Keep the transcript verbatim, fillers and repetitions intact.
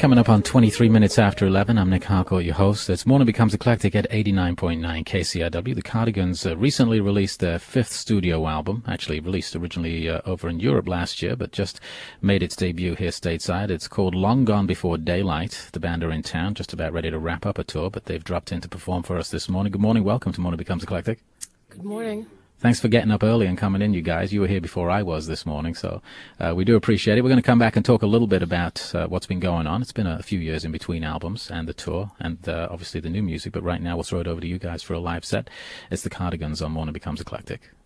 Coming up on twenty-three minutes after eleven, I'm Nick Harcourt, your host. It's Morning Becomes Eclectic at eighty-nine point nine K C R W. The Cardigans uh, recently released their fifth studio album, actually released originally uh, over in Europe last year, but just made its debut here stateside. It's called Long Gone Before Daylight. The band are in town, just about ready to wrap up a tour, but they've dropped in to perform for us this morning. Good morning, welcome to Morning Becomes Eclectic. Good morning. Thanks for getting up early and coming in, you guys. You were here before I was this morning, so uh, we do appreciate it. We're going to come back and talk a little bit about uh, what's been going on. It's been a few years in between albums and the tour and uh, obviously the new music, but right now we'll throw it over to you guys for a live set. It's the Cardigans on Morning Becomes Eclectic.